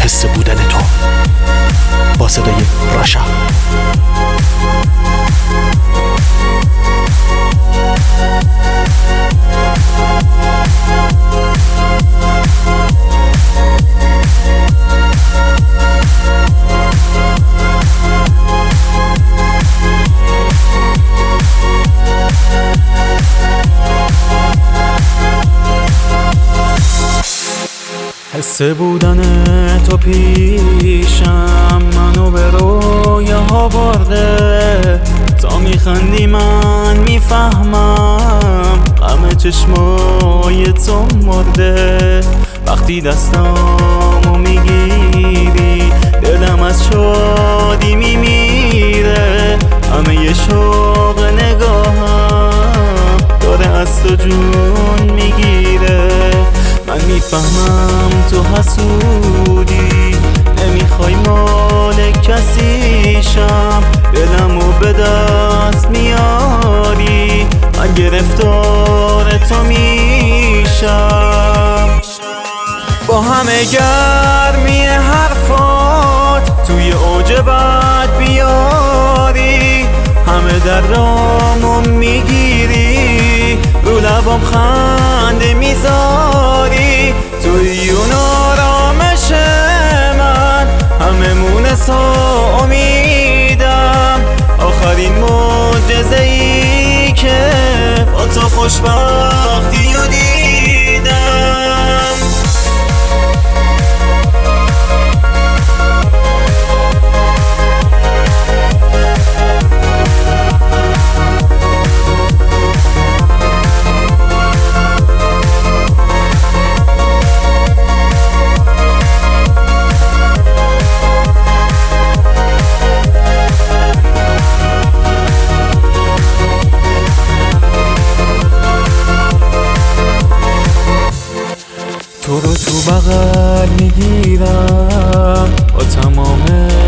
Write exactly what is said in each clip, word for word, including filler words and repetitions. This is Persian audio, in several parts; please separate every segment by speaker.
Speaker 1: حس بودن تو با صدای رشا. حس بودن تو پیشم منو به رویاها برده، تا میخندی من میفهمم غم چشمای تو مرده. وقتی دستامو میگیری دلم از شادی میمیره، همه شوق نگاهم داره از تو جون میگیره. من میفهمم تو حسودی، نمیخوای مال کسیشم، دلمو به دست میاری، من گرفتار تو میشم. با همه گرمی حرفات توی اوج بد بیاری، همه در رامو میگیری، رو لبام خنده میذاری. توی اون آرامش من همه مونس و امیدم، آخرین معجزه ای که با تو خوشبختی رو دیدم. تو رو تو بغل میگیرم، با تمام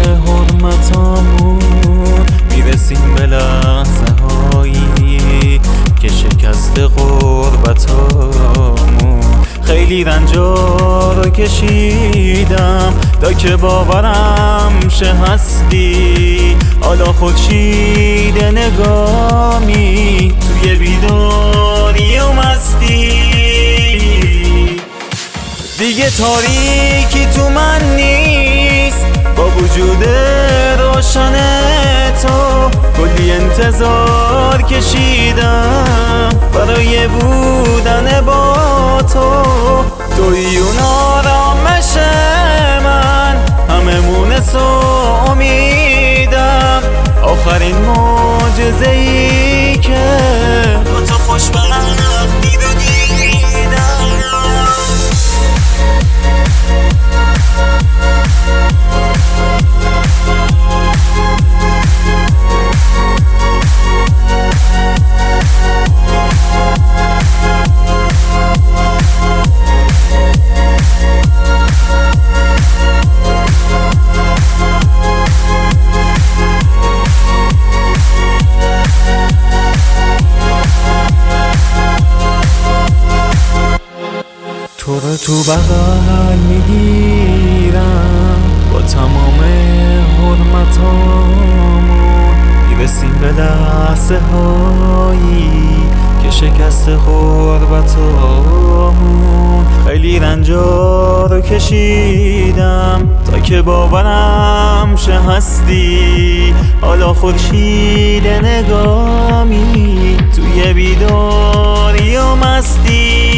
Speaker 1: حرمتامون میرسیم به لحظه هایی که شکست غربتامون. خیلی رنجا رو کشیدم تا که باورم شه هستی، حالا خورشید نگامی توی بیداری و مستی. دیگه تاریکی تو من نیست، با وجود روشن تو کلی انتظار کشیدم برای بودن با تو. توی اون آرامش من همه مونس و امیدم، آخرین معجزه ای که با تو خوشبختی رو دیدم. تو رو تو بغل میگیرم، با تمام حرمتامون میرسیم به لحظه هایی که شکست غربتامون. خیلی رنجا رو کشیدم تا که باورم شه هستی، حالا خورشید نگامی توی بیداری و مستی.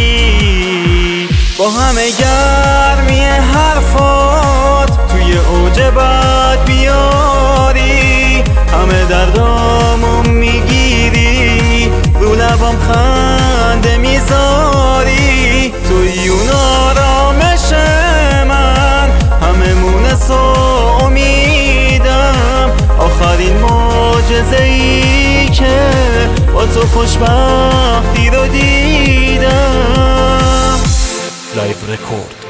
Speaker 1: با همه گرمی حرفات توی اوج بد بیاری، همه دردامو میگیری، رو لبام خنده میذاری. توی اون آرامش من همه مونس و امیدم، آخرین معجزه ای که با تو خوشبختی رو دیدم.
Speaker 2: لایو رکورد